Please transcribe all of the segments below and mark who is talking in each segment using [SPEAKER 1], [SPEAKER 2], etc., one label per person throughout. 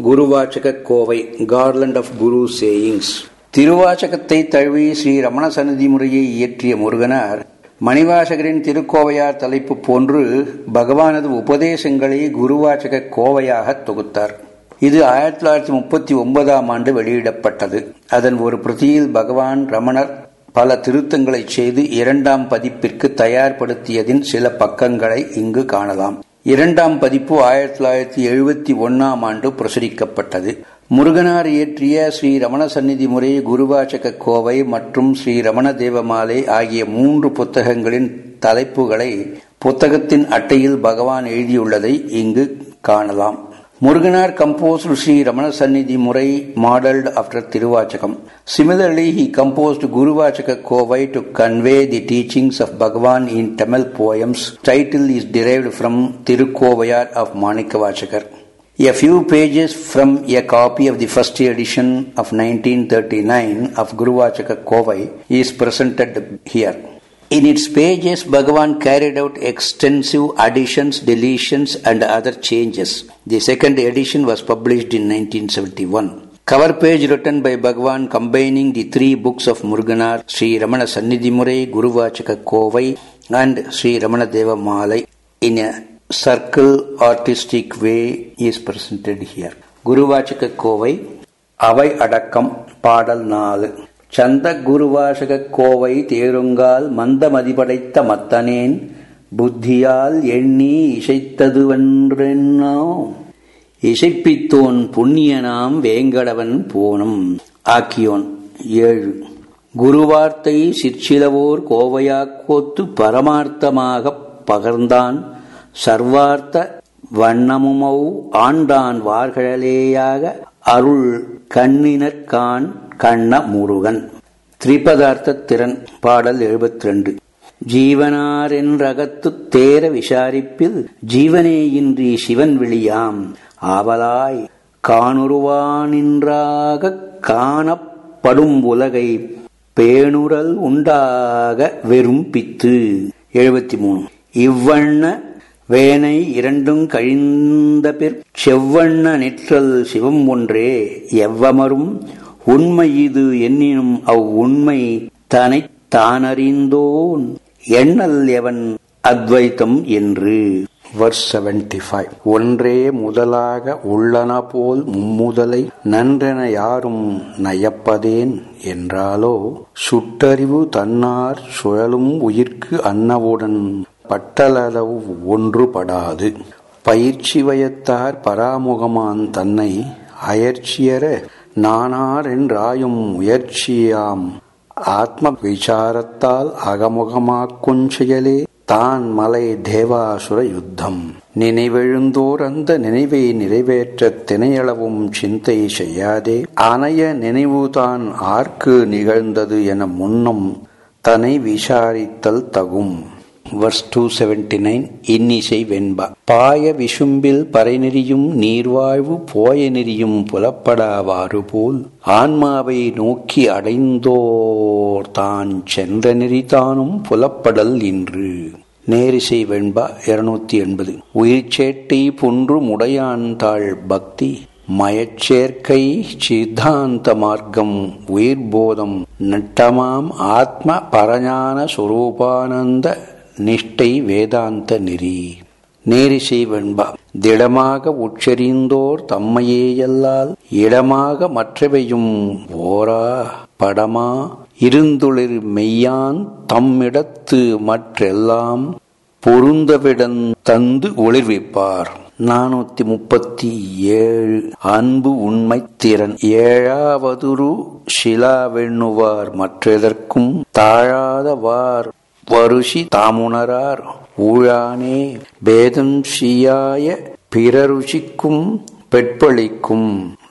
[SPEAKER 1] குருவாச்சக Kovai, garland of guru sayings. திருவாச்சகத்தை தழுவி ஸ்ரீ ரமண சந்நிதி முறையை இயற்றிய முருகனார் மணிவாசகரின் திருக்கோவையார் தலைப்பு போன்று பகவானது உபதேசங்களை குருவாச்சக கோவையாக தொகுத்தார். இது 1939 வெளியிடப்பட்டது. அதன் ஒரு பிரதியில் பகவான் ரமணர் பல திருத்தங்களை செய்து 2ஆம் பதிப்பிற்கு தயார்படுத்தியதின் சில பக்கங்களை இங்கு காணலாம். 2ஆம் பதிப்பு 1971 பிரசுரிக்கப்பட்டது. முருகனார் இயற்றிய ஸ்ரீ ரமண சந்நிதி முறை, குருவாச்சக கோவை மற்றும் ஸ்ரீ ரமண தேவமாலை ஆகிய 3 புத்தகங்களின் தலைப்புகளை புத்தகத்தின் அட்டையில் பகவான் எழுதியுள்ளதை இங்கு காணலாம். Muruganar composed Sri Ramana Sannidhi Murai modeled after Tiruvachakam. Similarly, he composed Guruvachaka Kovai to convey the teachings of Bhagavan in Tamil poems. Title is derived from Tirukovayar of Manikavachakar. A few pages from a copy of the first edition of 1939 of Guruvachaka Kovai is presented here. In its pages, Bhagavan carried out extensive additions, deletions and other changes. The second edition was published in 1971. Cover page written by Bhagavan combining the 3 books of Muruganar, Sri Ramana Sannidhi Murai, Guruvachaka Kovai and Sri Ramana Deva Malai in a circle artistic way is presented here. Guruvachaka Kovai, Avai Adakkam, Padal 4. சந்த குருவாசக கோவை தேருங்கால் மந்த மதிபடைத்த மத்தனேன் புத்தியால் எண்ணி இசைத்ததுவென்றென்னோ இசைப்பித்தோன் புண்ணியனாம் வேங்கடவன் போனம். ஆக்கியோன் 7. குருவார்த்தை சிற்சிலவோர் கோவையாக்கோத்து பரமார்த்தமாக பகர்ந்தான் சர்வார்த்த வண்ணமுமௌ ஆண்டான் வார்கழலேயாக அருள் கண்ணினற்கான் கண்ண முருகன். திரிபதார்த்த திறன் பாடல் 72. ஜீவனார் என்றகத்து தேர விசாரிப்பில் ஜீவனேயின்றி சிவன் விழியாம் ஆவலாய் காணுருவானின்றாக காணப்படும் உலகை பேணுரல் உண்டாக வெறும் பித்து. 73. இவ்வண்ண வேனை 2 கழிந்த பிற் செவ்வண்ண நிற்றல் சிவம் ஒன்றே எவ்வமரும் உண்மை இது என்னினும் உண்மை தனைத் தானறிந்தோன் எண்ணல் எவன் அத்வைத்தம் என்று. Verse 75. ஒன்றே முதலாக உள்ளன போல் மும்முதலை நன்றென யாரும் நயப்பதேன் என்றாலோ சுட்டறிவு தன்னார் சுழலும் உயிர்க்கு அன்னவுடன் பட்டளவு ஒன்றுபடாது. பயிற்சி வயத்தார் பராமுகமான் தன்னை அயற்சியற நானார் என்றாயும் முயற்சியாம் ஆத்ம விசாரத்தால் அகமுகமாக்குஞ் செயலே தான் மலை தேவாசுர யுத்தம். நினைவெழுந்தோர் அந்த நினைவை நிறைவேற்ற தினையளவும் சிந்தை செய்யாதே அனைய நினைவுதான் ஆர்க்கு நிகழ்ந்தது என முன்னம் தன்னை விசாரித்தல் தகும். Verse 279. இன்னிசை வெண்பா. பாய விசும்பில் பறைநெறியும் நீர்வாழ்வு போய நெறியும் புலப்படாவாறு போல் ஆன்மாவை நோக்கி அடைந்தோர் தான் சென்ற நெறிதானும் புலப்படல் இன்று. நேரிசை வெண்பா 280. உயிர்ச்சேட்டை புன்று முடையான் தாழ் பக்தி மயச்சேர்க்கை சித்தாந்த மார்க்கம் உயிர்போதம் நட்டமாம் ஆத்ம பரஞான சுரூபானந்த நிஷ்டை வேதாந்த நெறி. நேரிசை வெண்பா. திடமாக உச்சரிந்தோர் தம்மையேயல்லால் இடமாக மற்றவையும் ஓரா படமா இருந்துளிர் மெய்யான் தம்மிடத்து மற்றெல்லாம் பொருந்தவிடன் தந்து ஒளிர்விப்பார். 437. அன்பு உண்மை திறன். 7வது சிலாவெண்ணுவார் மற்றெதற்கும் தாழாதவார் வருஷி தாமுணரார் ஊழானே பேதம் சியாய பிறருஷிக்கும் பெட்பளிக்கும்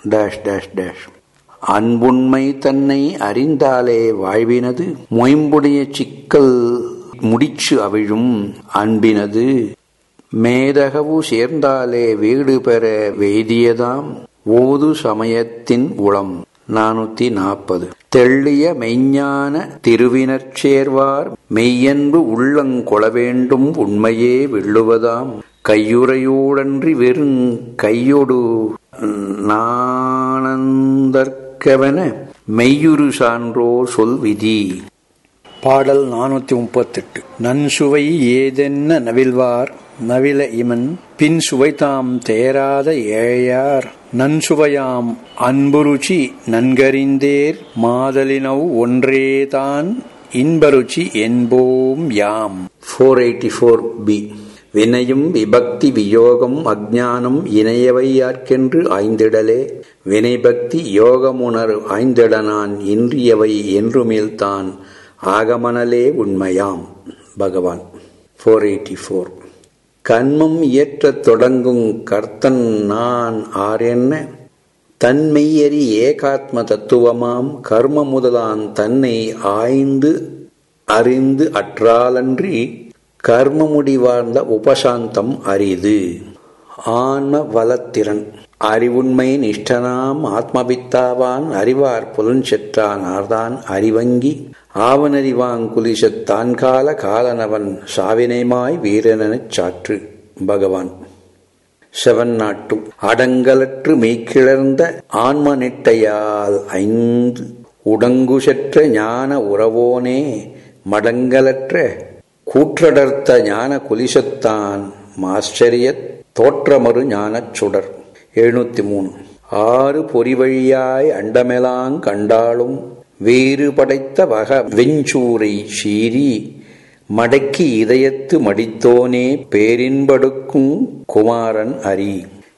[SPEAKER 1] அன்புண்மை தன்னை அறிந்தாலே வாழ்வினது மொயம்புடைய சிக்கல் முடிச்சு அவிழும் அன்பினது மேதகவு சேர்ந்தாலே வீடு பெற வேதியதாம் ஓது சமயத்தின் உளம். 440. தெள்ளிய மெய்ஞான திருவினற் சேர்வார் மெய்யன்பு உள்ளங்கொள வேண்டும் உண்மையே வெல்லுவதாம் கையுறையோடன்றி வெறும் கையொடு நா மிக்கவன மெய்யுறு சான்றோர் சொல் விதி. பாடல் 438. நன்சுவை ஏதென்ன நவில்வார் நவில இமன் பின் சுவைதாம் தேராத ஏழையார் நன்சுவையாம் அன்புருச்சி நன்கறிந்தேர் மாதலினவ் ஒன்றேதான் இன்பருச்சி என்போம் யாம். 484b. வினையும் விபக்தி வியோகம் அஞ்ஞானம் இணையவையார்க்கென்று ஆய்ந்திடலே வினைபக்தி யோகமுணர் ஆய்ந்திடனான் இன்றியவை என்றுமில்தான் ஆகமனலே உண்மையாம். பகவான். 484. கண்மம் இயற்றத் தொடங்கும் கர்த்தன் நான் ஆரென்ன தன்மெய்யறி ஏகாத்ம தத்துவமாம் கர்ம முதலான் தன்னை ஆய்ந்து அறிந்து அற்றாலன்றி கர்ம முடிவார்ந்த உபசாந்தம் அரிது. ஆன்ம வளத்திறன் அறிவுண்மை நிஷ்டனாம் ஆத்மபித்தாவான் அறிவார் புலஞ்செற்றான் ஆர்தான் அறிவங்கி ஆவனறிவாங் குலிசத் தான் கால காலனவன் சாவினைமாய் வீரனச் சாற்று. பகவான். 702. அடங்கலற்று மெய்க்கிளர்ந்த ஆன்ம நெட்டையால் 5 உடங்குசெற்ற ஞான உறவோனே மடங்கலற்ற கூற்றடர்த்த ஞான குலிசத்தான் மாச்சரியத் தோற்றமறு ஞானச் சுடர். 703. 6 பொறிவழியாய் அண்டமெலாங் கண்டாலும் வேறு படைத்த வக வெஞ்சூரை சீறி மடக்கி இதயத்து மடித்தோனே பேரின்படுக்கும் குமாரன் அரி.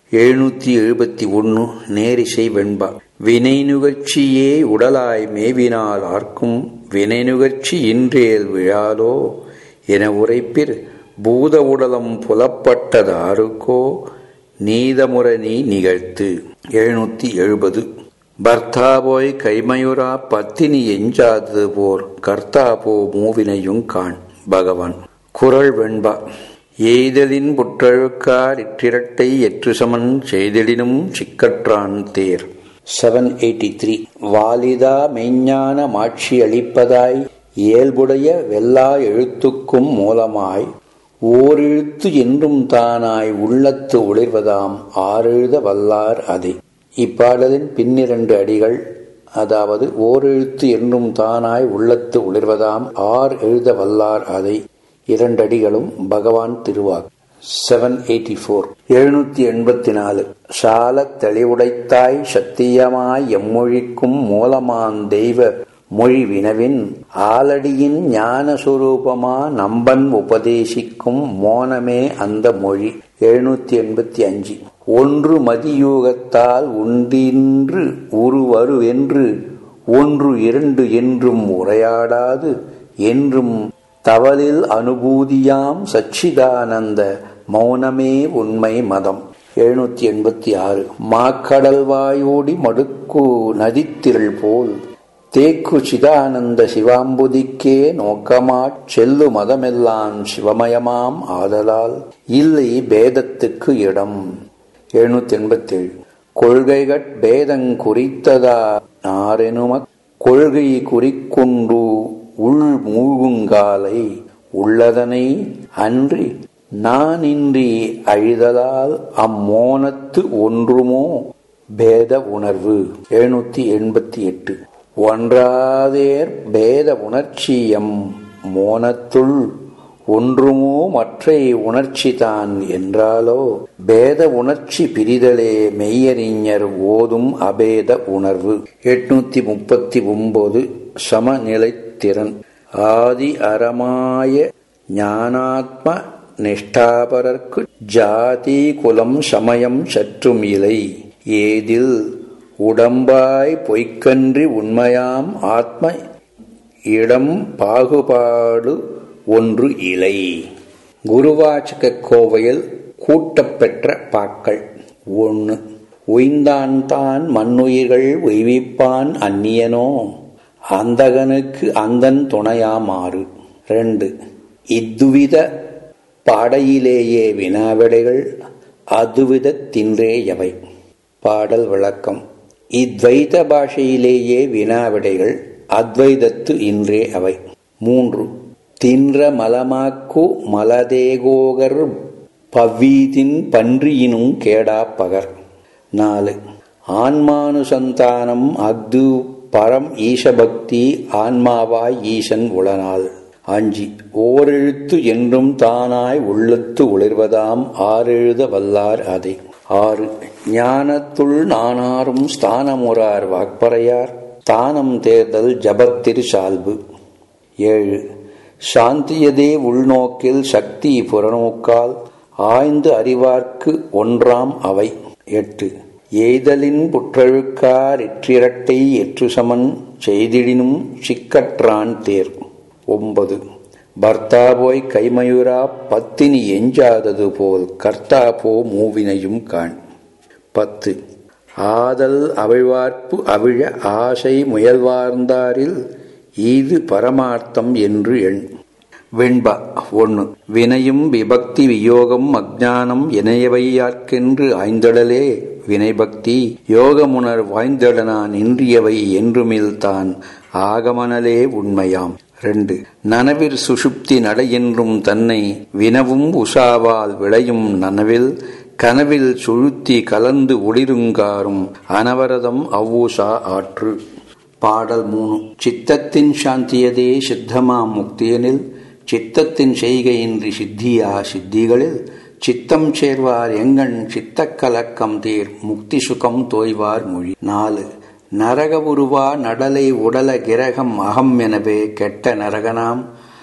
[SPEAKER 1] 771. நேரிசை வெண்பா. வினை நுகர்ச்சியே உடலாய் மேவினால் ஆர்க்கும் வினை நுகர்ச்சி இன்றேல் விழாலோ என உரைப்பிற் பூத உடலம் புலப்பட்டதாருக்கோ நீதமுற நீ நிகழ்த்து. 770. பர்த்தாபோய் கைமயுரா பத்தினி எஞ்சாதது போர் கர்த்தாபோ மூவினையும் காண். பகவான். குறள் வெண்பா. எய்தலின் புற்றழுக்கார் இற்றிரட்டை எற்று சமன் செய்தலினும் சிக்கற்றான் தேர். 783. வாலிதா மெய்ஞான மாட்சி அளிப்பதாய் இயல்புடைய வெல்லா எழுத்துக்கும் மூலமாய் ஓரெழுத்து என்றும் தானாய் உள்ளத்து ஒளிர்வதாம் ஆறெழுத வல்லார் அதை. இப்பாடலின் பின்னிரண்டு அடிகள், அதாவது ஓரெழுத்து என்றும் தானாய் உள்ளத்து ஒளிர்வதாம் ஆர் எழுத வல்லார் அதை 2 அடிகளும் பகவான் திருவாக்கு. 784. 784. சாலத் தெளிவுடைத்தாய் சத்தியமாய் எம்மொழிக்கும் மூலமான் தெய்வ மொழி வினவின் ஆலடியின் ஞான சுரூபமா நம்பன் உபதேசிக்கும் மோனமே அந்த மொழி. 785. ஒன்று மதியூகத்தால் உண்டின்று உருவருவென்று ஒன்று இரண்டு என்றும் உரையாடாது என்றும் தவலில் அனுபூதியாம் சச்சிதானந்த மௌனமே உண்மை மதம். 786. மாக்கடல் வாயோடி மடுக்கு நதித்திரள் போல் தேக்கு சிதானந்த சிவாம்புதிக்கே நோக்கமாச் செல்லு மதமெல்லாம் சிவமயமாம் ஆதலால் இல்லை பேதத்துக்கு இடம். 787. கொள்கைகட் பேதங் குறித்ததா நாரெனுமக் கொள்கை குறிக்கொண்டு உள் மூழ்குங்காலை உள்ளதனை அன்றி நானின்றி அழிதலால் அம்மோனத்து ஒன்றுமோ பேத உணர்வு. 788. ஒன்றாதேர் பேத உணர்ச்சியம் மோனத்துள் ஒன்றுமோ மற்றை உணர்ச்சிதான் என்றாலோ பேத உணர்ச்சி பிரிதலே மெய்யறிஞர் ஓதும் அபேத உணர்வு. 839. சமநிலைத்திறன் ஆதி அறமாய ஞானாத்ம நிஷ்டாபரர்க்கு ஜாதி குலம் சமயம் சற்றும் இலை ஏதில் உடம்பாய் பொய்க்கன்றி உண்மையாம் ஆத்ம இடம் பாகுபாடு ஒன்று இலை. குருவாச்சக கோவையில் கூட்டப்பெற்ற பாக்கள். 1. உய்ந்தான் மண்ணுயிர்கள் உய்விப்பான் அந்நியனோ அந்தகனுக்கு அந்தன் துணையாமாறு. 2. இத்துவித பாடையிலேயே வினாவிடைகள் அதுவிதத்தின்றேயவை. பாடல் விளக்கம். இத்வைத பாஷையிலேயே வினாவிடைகள் அத்வைதத்து இன்றே அவை. 3. தின்ற மலமாக்கு மலதேகோகர் பவ்வீதின் பன்றியினும் கேடா பகர். 4. ஆன்மானுசந்தானம் அஃது பரம் ஈசபக்தி ஆன்மாவாய் ஈசன் உளனால். 5. ஓரெழுத்து என்றும் தானாய் உள்ளத்து ஒளிர்வதாம் ஆறெழுத வல்லார் அதை. 6. ஞானத்துள் நானாரும் ஸ்தானமுறார் வாக்பறையார் தானம் தேர்தல் ஜபத்திரு சால்பு. 7. சாந்தியதே உள்நோக்கில் சக்தி புறநோக்கால் ஆய்ந்து அறிவார்க்கு ஒன்றாம் அவை. 8. எய்தலின் புற்றழுக்கார் எற்றிரட்டை எற்றுசமன் செய்திடினும் சிக்கற்றான் தேர். 9. பர்த்தா போய் கைமயுரா பத்தினி எஞ்சாதது போல் கர்த்தா போ மூவினையும் காண். 10. ஆதல் அவிழ்வார்ப்பு அவிழ ஆசை முயல்வார்ந்தாரில் ஈது பரமார்த்தம் என்று எண். வெண்பா. 1. வினையும் விபக்தி வியோகம் அஞ்ஞானம் இணையவையார்க்கென்று ஆய்ந்தடலே வினைபக்தி யோகமுணர் வாய்ந்தடனான் இன்றியவை என்றுமில்தான் ஆகமனலே உண்மையாம். 2. நனவிற் சுஷுப்தி நடையென்றும் தன்னை வினவும் உஷாவால் விளையும் நனவில் கனவில் சுழுத்தி கலந்து ஒளிருங்காரும் அனவரதம் அவ்வூசா ஆற்று. பாடல் 3. சித்தத்தின் சாந்தியதே சித்தமாம் முக்தியனில் சித்தத்தின் செய்கையின்றி சித்தியா சித்திகளில் சித்தம் சேர்வார் எங்கண் சித்தக் கலக்கம் தீர் முக்தி சுகம் தோய்வார் மொழி. 4. நரக உருவா நடலை உடல கிரகம் அகம் எனவே கெட்ட நரகனாம்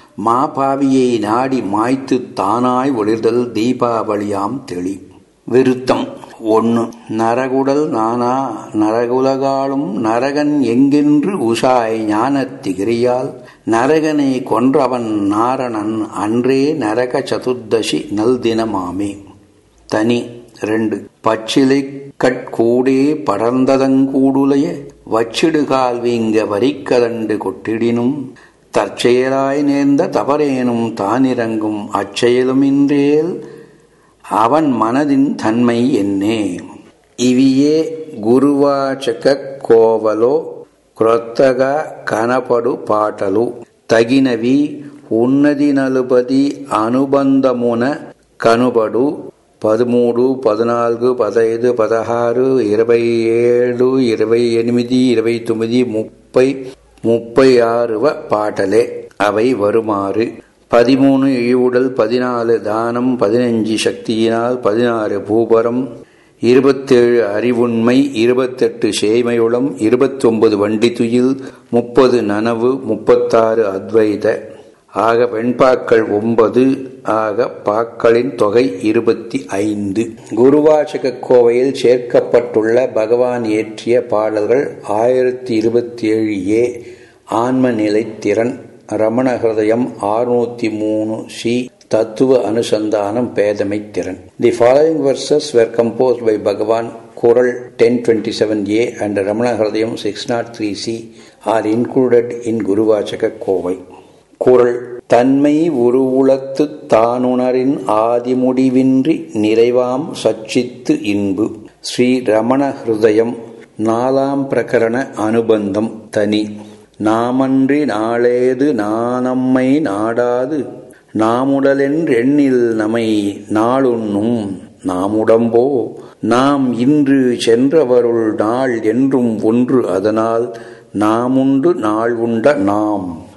[SPEAKER 1] மாபாவியை நாடி மாய்த்து தானாய் ஒளிர்தல் தீபாவளியாம் தெளி. விருத்தம். 1. நரகுடல் நானா நரகுலகாலும் நரகன் எங்கென்று உஷாய் ஞானத்திகிரியால் நரகனை கொன்றவன் நாரணன் அன்றே நரக சதுர்தசி நல் தினமாமே. தனி. 2. பச்சிலை கட்கூடே படர்ந்ததங்கூடுலைய வச்சிடுகால் வீங்க வரிக்கதண்டு கொட்டிடினும் தற்செயலாய் நேர்ந்த தவறேனும் தானிறங்கும் அச்செயலும் இன்றேல் அவன் மனதின் தன்மை என்னே. ఇవియే గురువాచక కోవలో క్రొత్తగా కనపడు పాటలు తగినవి ఉన్నది నలుపది అనుబంధమున కనుబడు 13, 14, 15, 16, 27, 28, 29, 30, 36 பாட்டலே. அவை வருமாறு: 13 இழிவுடல், 14 தானம், 15 சக்தியினால், 16 பூபரம், 27 அறிவுண்மை, 28 சேமையுளம், 29 வண்டித்துயில், 30 நனவு, 36 அத்வைத. ஆக வெண்பாக்கள் 9 ஆக பாக்களின் தொகை 25. குருவாசக கோவையில் சேர்க்கப்பட்டுள்ள பகவான் இயற்றிய பாடல்கள் 1027 ஆன்ம நிலைத்திறன், ரமண ஹிருதயம் 603 தத்துவ அனுசந்தானம் பேதமை திறன். The following verses were composed by Bhagavan. Kural 1027 and Ramana Hridayam 603 are included in Guruvachaka Kovai. குறள்: தன்மை உருவுளத்து தானுணரின் ஆதிமுடிவின்றி நிறைவாம் சச்சித்து இன்பு. ஸ்ரீ ரமண ஹிருதயம் 4ஆம் பிரகரண அனுபந்தம் தனி. நாமன்றி நாளேது நானம்மை நாடாது நாமுடலென்றெண்ணில் நமை நாளுண்ணும் நாமுடம்போ நாம் இன்று சென்றவருள் நாள் என்றும் ஒன்று அதனால் நாமுண்டு நாள் உண்ட நாம்.